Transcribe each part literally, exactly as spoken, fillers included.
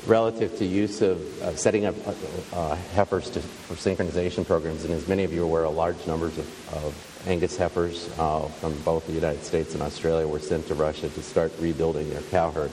relative to use of uh, setting up uh, heifers to, for synchronization programs. And as many of you are aware, large numbers of, of Angus heifers uh, from both the United States and Australia were sent to Russia to start rebuilding their cow herd.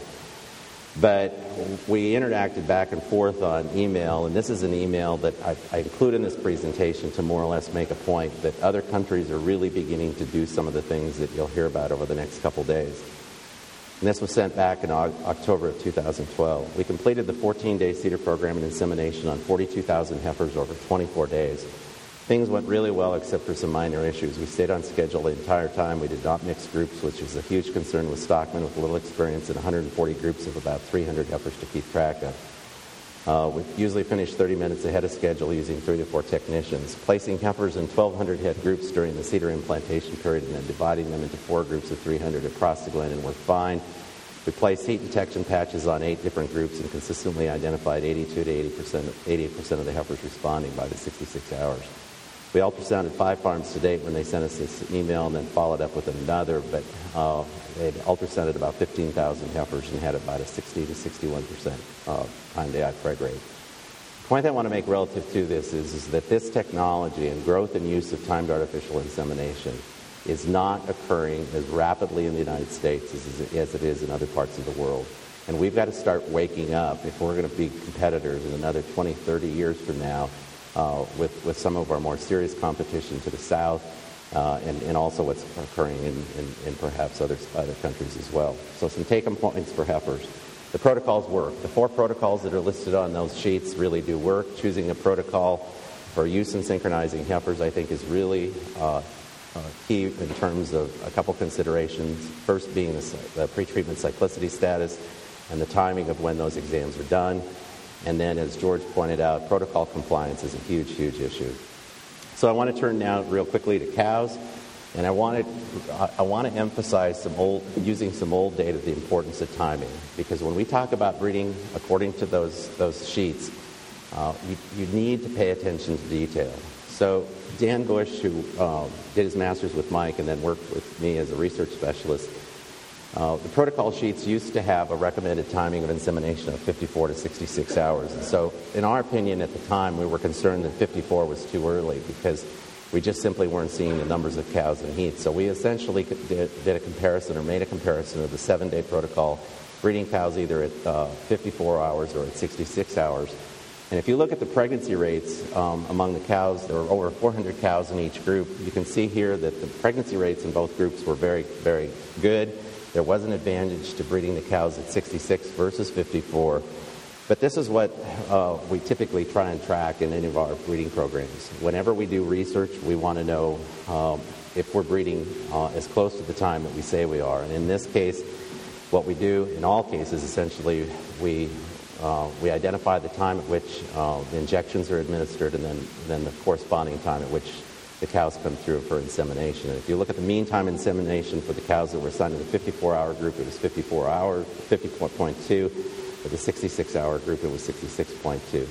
But we interacted back and forth on email, and this is an email that I, I include in this presentation to more or less make a point that other countries are really beginning to do some of the things that you'll hear about over the next couple days. And this was sent back in October of two thousand twelve. We completed the fourteen-day CEDAR program and insemination on forty-two thousand heifers over twenty-four days. Things went really well except for some minor issues. We stayed on schedule the entire time. We did not mix groups, which is a huge concern with stockmen with little experience, and one hundred forty groups of about three hundred heifers to keep track of. Uh, we usually finish thirty minutes ahead of schedule using three to four technicians. Placing heifers in twelve hundred head groups during the CEDAR implantation period and then dividing them into four groups of three hundred at prostaglandin worked fine. We placed heat detection patches on eight different groups and consistently identified eighty-two to eighty percent, eighty-eight percent of the heifers responding by the sixty-six hours. We ultrasounded five farms to date when they sent us this email and then followed up with another, but uh, they'd ultrasounded about fifteen thousand heifers and had about a sixty to sixty-one percent uh, time-to-eye preg rate. The point I want to make relative to this is, is that this technology and growth and use of timed artificial insemination is not occurring as rapidly in the United States as, as it is in other parts of the world. And we've got to start waking up if we're going to be competitors in another twenty, thirty years from now Uh, with, with some of our more serious competition to the south, uh, and, and also what's occurring in, in, in perhaps other, other countries as well. So some take-home points for heifers. The protocols work. The four protocols that are listed on those sheets really do work. Choosing a protocol for use in synchronizing heifers, I think, is really uh, uh, key in terms of a couple considerations. First being the, the pretreatment cyclicity status and the timing of when those exams are done. And then, as George pointed out, protocol compliance is a huge, huge issue. So I want to turn now real quickly to cows, and I want to, I want to emphasize some old, using some old data, the importance of timing. Because when we talk about breeding according to those, those sheets, uh, you, you need to pay attention to detail. So Dan Bush, who uh, did his master's with Mike and then worked with me as a research specialist, Uh, the protocol sheets used to have a recommended timing of insemination of fifty-four to sixty-six hours. And so, in our opinion at the time, we were concerned that fifty-four was too early because we just simply weren't seeing the numbers of cows in heat. So we essentially did, did a comparison or made a comparison of the seven-day protocol, breeding cows either at uh, fifty-four hours or at sixty-six hours. And if you look at the pregnancy rates um, among the cows, there were over four hundred cows in each group. You can see here that the pregnancy rates in both groups were very, very good. There was an advantage to breeding the cows at sixty-six versus fifty-four. But this is what uh, we typically try and track in any of our breeding programs. Whenever we do research, we want to know um, if we're breeding uh, as close to the time that we say we are. And in this case, what we do in all cases, essentially, we uh, we identify the time at which uh, the injections are administered and then, then the corresponding time at which the cows come through for insemination. And if you look at the mean time insemination for the cows that were assigned to the fifty-four hour group, it was fifty-four hours, fifty-four point two. For the sixty-six hour group, it was sixty-six point two.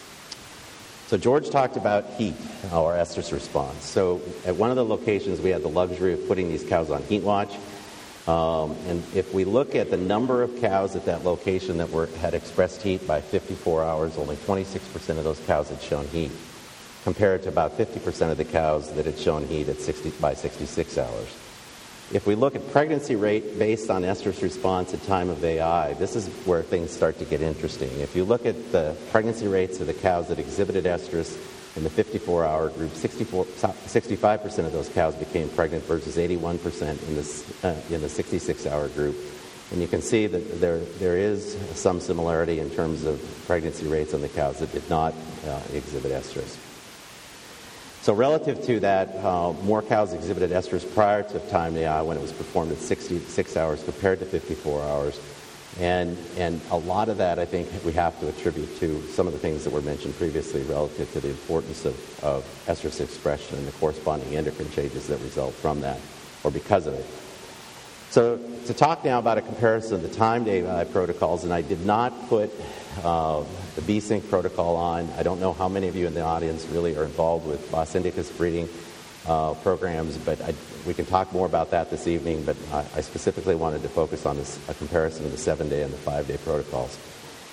So George talked about heat, or estrus response. So at one of the locations, we had the luxury of putting these cows on heat watch. Um, and if we look at the number of cows at that location that were had expressed heat by fifty-four hours, only twenty-six percent of those cows had shown heat, compared to about fifty percent of the cows that had shown heat at sixty by sixty-six hours. If we look at pregnancy rate based on estrus response at time of A I, this is where things start to get interesting. If you look at the pregnancy rates of the cows that exhibited estrus in the fifty-four hour group, sixty-four, sixty-five percent of those cows became pregnant versus eighty-one percent in, this, uh, in the sixty-six hour group. And you can see that there, there is some similarity in terms of pregnancy rates on the cows that did not uh, exhibit estrus. So relative to that, uh, more cows exhibited estrus prior to time A I when it was performed at sixty-six hours compared to fifty-four hours. And, and a lot of that, I think, we have to attribute to some of the things that were mentioned previously relative to the importance of, of estrus expression and the corresponding endocrine changes that result from that, or because of it. So to talk now about a comparison of the timed A I protocols, and I did not put uh, the B-Sync protocol on. I don't know how many of you in the audience really are involved with Bos indicus breeding uh, programs, but I, we can talk more about that this evening, but I, I specifically wanted to focus on this, a comparison of the seven-day and the five-day protocols.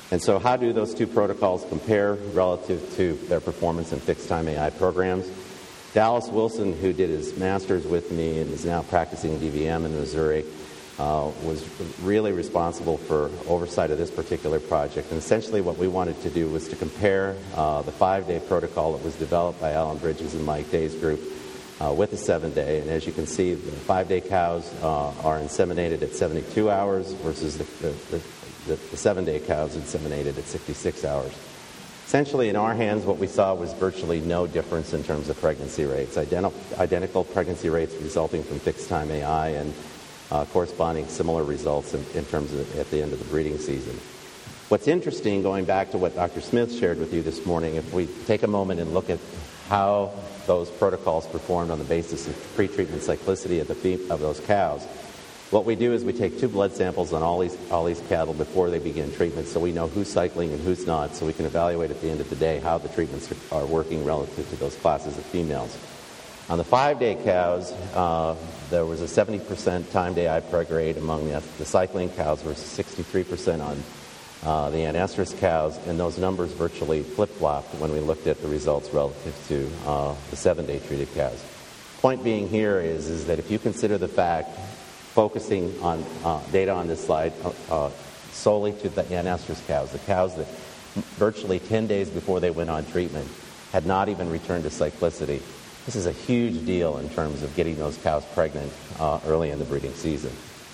And so how do those two protocols compare relative to their performance in fixed-time A I programs? Dallas Wilson, who did his master's with me and is now practicing D V M in Missouri, uh, was really responsible for oversight of this particular project. And essentially what we wanted to do was to compare uh, the five-day protocol that was developed by Alan Bridges and Mike Day's group uh, with the seven-day. And as you can see, the five-day cows uh, are inseminated at seventy-two hours versus the, the, the, the, the seven-day cows inseminated at sixty-six hours. Essentially, in our hands, what we saw was virtually no difference in terms of pregnancy rates. Identi- identical pregnancy rates resulting from fixed-time A I and uh, corresponding similar results in, in terms of at the end of the breeding season. What's interesting, going back to what Doctor Smith shared with you this morning, if we take a moment and look at how those protocols performed on the basis of pretreatment cyclicity of, the fe- of those cows, what we do is we take two blood samples on all these, all these cattle before they begin treatment, so we know who's cycling and who's not, so we can evaluate at the end of the day how the treatments are, are working relative to those classes of females. On the five-day cows, uh, there was a seventy percent time-day I preg rate among the, the cycling cows versus sixty-three percent on uh, the anestrus cows, and those numbers virtually flip-flopped when we looked at the results relative to uh, the seven-day treated cows. Point being here is, is that if you consider the fact focusing on uh, data on this slide uh, uh, solely to the anestrus cows, the cows that virtually ten days before they went on treatment had not even returned to cyclicity. This is a huge deal in terms of getting those cows pregnant uh, early in the breeding season.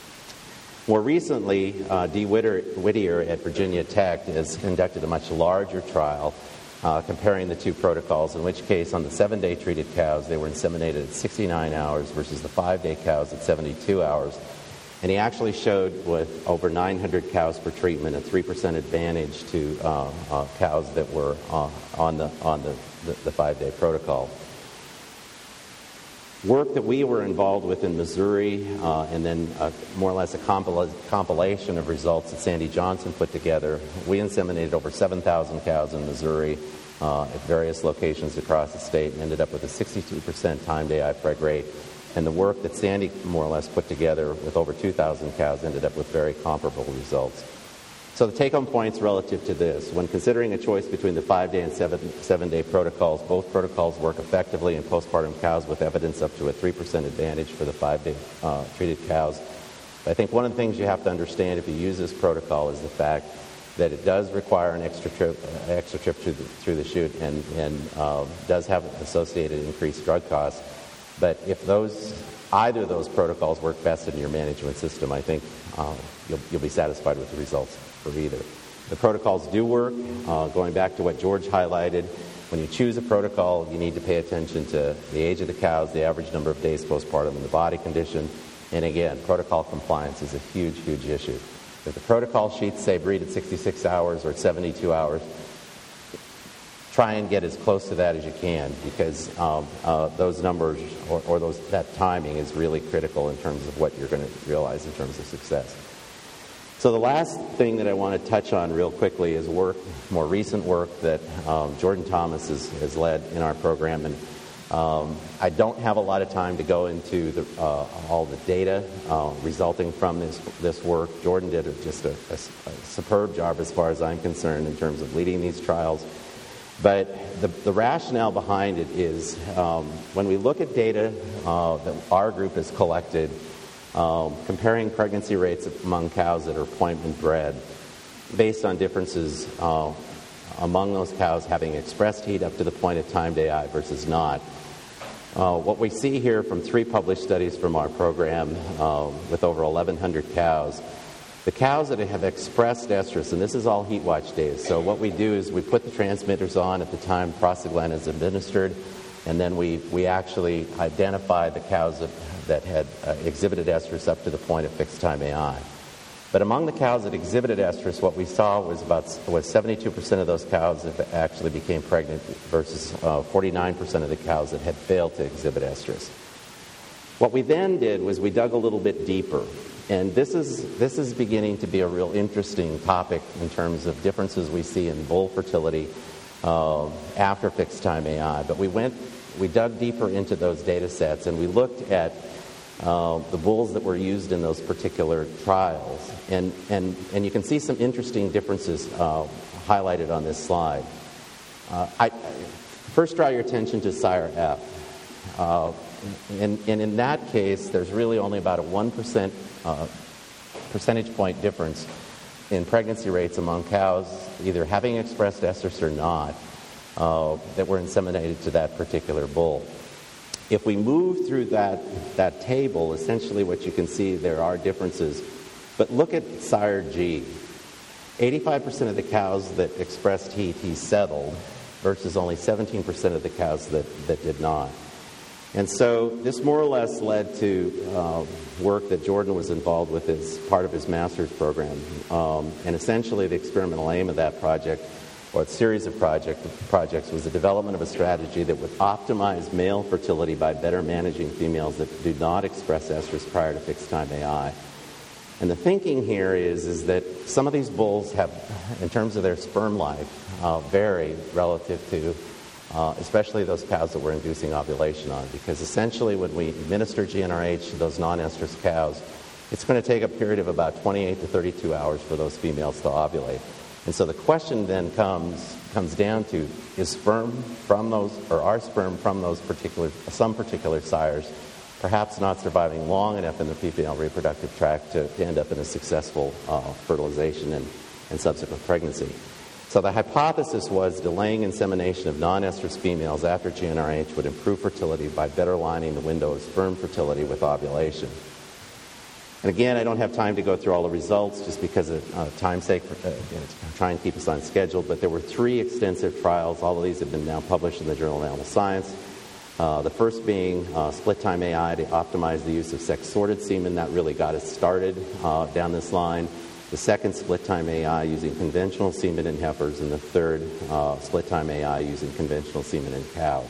More recently, uh, Dee Whittier at Virginia Tech has conducted a much larger trial uh, comparing the two protocols, in which case on the seven-day treated cows, they were inseminated at sixty-nine hours versus the five-day cows at seventy-two hours. And he actually showed with over nine hundred cows per treatment a three percent advantage to uh, uh, cows that were uh, on the on the, the, the five-day protocol. Work that we were involved with in Missouri, uh, and then uh, more or less a compil- compilation of results that Sandy Johnson put together. We inseminated over seven thousand cows in Missouri uh, at various locations across the state and ended up with a sixty-two percent time-day I preg rate. And the work that Sandy more or less put together with over two thousand cows ended up with very comparable results. So the take-home points relative to this: when considering a choice between the five-day and seven, seven-day protocols, both protocols work effectively in postpartum cows with evidence up to a three percent advantage for the five-day uh, treated cows. But I think one of the things you have to understand if you use this protocol is the fact that it does require an extra trip, uh, extra trip through the, through the chute and, and uh, does have associated increased drug costs. But if those either of those protocols work best in your management system, I think uh, you'll, you'll be satisfied with the results for either. The protocols do work. Uh, going back to what George highlighted, when you choose a protocol, you need to pay attention to the age of the cows, the average number of days postpartum, and the body condition. And again, protocol compliance is a huge, huge issue. If the protocol sheets say breed at sixty-six hours or at seventy-two hours, try and get as close to that as you can, because um, uh, those numbers or, or those that timing is really critical in terms of what you're going to realize in terms of success. So the last thing that I want to touch on real quickly is work, more recent work that um, Jordan Thomas has, has led in our program. And um, I don't have a lot of time to go into the, uh, all the data uh, resulting from this this work. Jordan did a, just a, a, a superb job as far as I'm concerned in terms of leading these trials. But the, the rationale behind it is um, when we look at data uh, that our group has collected, Um, comparing pregnancy rates among cows that are appointment bred based on differences uh, among those cows having expressed heat up to the point of time-day I versus not. Uh, what we see here from three published studies from our program uh, with over eleven hundred cows, the cows that have expressed estrus, and this is all heat watch days, so what we do is we put the transmitters on at the time prostaglandin is administered, and then we, we actually identify the cows that that had uh, exhibited estrus up to the point of fixed time A I. But among the cows that exhibited estrus, what we saw was about was seventy-two percent of those cows that actually became pregnant versus uh, forty-nine percent of the cows that had failed to exhibit estrus. What we then did was we dug a little bit deeper, and this is this is beginning to be a real interesting topic in terms of differences we see in bull fertility uh, after fixed time A I. But we went we dug deeper into those data sets, and we looked at uh, the bulls that were used in those particular trials. And, and, and you can see some interesting differences uh, highlighted on this slide. Uh, I first draw your attention to sire F. Uh, and, and in that case, there's really only about a one percent uh, percentage point difference in pregnancy rates among cows, either having expressed estrus or not, uh, that were inseminated to that particular bull. If we move through that, that table, essentially what you can see, there are differences. But look at sire G. eighty-five percent of the cows that expressed T E T settled versus only seventeen percent of the cows that, that did not. And so this more or less led to uh, work that Jordan was involved with as part of his master's program. Um, and essentially the experimental aim of that project, or a series of project, projects, was the development of a strategy that would optimize male fertility by better managing females that do not express estrus prior to fixed-time A I. And the thinking here is, is that some of these bulls have, in terms of their sperm life, uh, vary relative to Uh, especially those cows that we're inducing ovulation on, because essentially when we administer G N R H to those non-estrus cows, it's going to take a period of about twenty-eight to thirty-two hours for those females to ovulate. And so the question then comes comes down to, is sperm from those, or are sperm from those particular, some particular sires, perhaps not surviving long enough in the female reproductive tract to, to end up in a successful uh, fertilization and, and subsequent pregnancy. So the hypothesis was delaying insemination of non-estrus females after G N R H would improve fertility by better aligning the window of sperm fertility with ovulation. And again, I don't have time to go through all the results just because of uh, time's sake, for, uh, you know, to try and keep us on schedule, but there were three extensive trials. All of these have been now published in the Journal of Animal Science. Uh, the first being uh, split-time A I to optimize the use of sex-sorted semen. That really got us started uh, down this line. The second, split-time A I using conventional semen in heifers, and the third, uh, split-time A I using conventional semen in cows.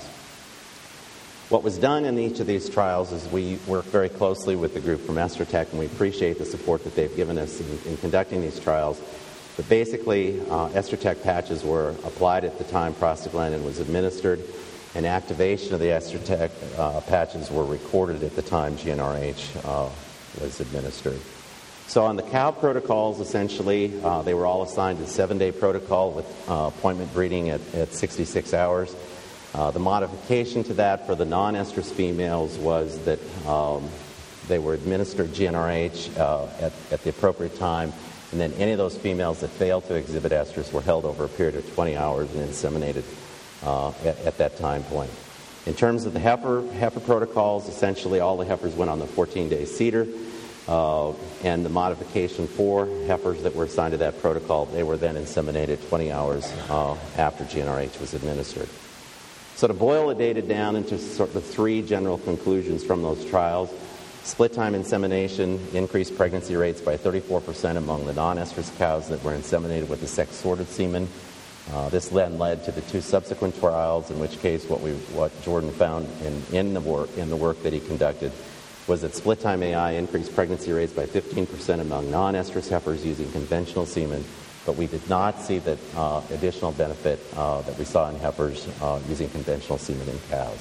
What was done in each of these trials is we worked very closely with the group from EstroTech, and we appreciate the support that they've given us in, in conducting these trials. But basically, uh, EstroTech patches were applied at the time prostaglandin was administered, and activation of the EstroTech uh, patches were recorded at the time G N R H uh, was administered. So on the cow protocols, essentially, uh, they were all assigned a seven-day protocol with uh, appointment breeding at, at sixty-six hours. Uh, the modification to that for the non-estrus females was that um, they were administered G N R H uh, at, at the appropriate time, and then any of those females that failed to exhibit estrus were held over a period of twenty hours and inseminated uh, at, at that time point. In terms of the heifer, heifer protocols, essentially all the heifers went on the fourteen-day cedar. Uh, and the modification for heifers that were assigned to that protocol, they were then inseminated twenty hours uh, after G N R H was administered. So to boil the data down into sort of the three general conclusions from those trials, split-time insemination increased pregnancy rates by thirty-four percent among the non-estrus cows that were inseminated with the sex-sorted semen. Uh, this then led to the two subsequent trials, in which case what we what Jordan found in, in the work in the work that he conducted was that split-time A I increased pregnancy rates by fifteen percent among non-estrus heifers using conventional semen, but we did not see that uh, additional benefit uh, that we saw in heifers uh, using conventional semen in cows.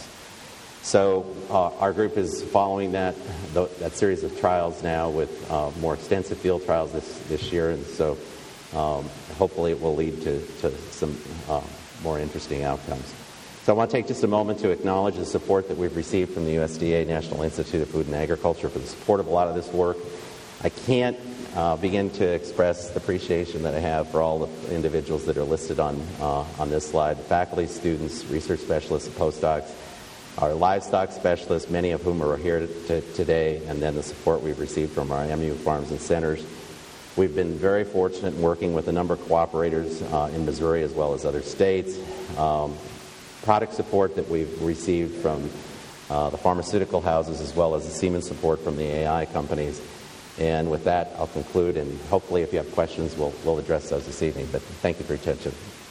So uh, our group is following that that series of trials now with uh, more extensive field trials this, this year, and so um, hopefully it will lead to, to some uh, more interesting outcomes. So I want to take just a moment to acknowledge the support that we've received from the U S D A, National Institute of Food and Agriculture, for the support of a lot of this work. I can't uh, begin to express the appreciation that I have for all the individuals that are listed on, uh, on this slide, the faculty, students, research specialists, and postdocs, our livestock specialists, many of whom are here to, today, and then the support we've received from our M U farms and centers. We've been very fortunate in working with a number of cooperators uh, in Missouri as well as other states. Um, product support that we've received from uh, the pharmaceutical houses as well as the semen support from the A I companies. And with that, I'll conclude, and hopefully if you have questions, we'll, we'll address those this evening. But thank you for your attention.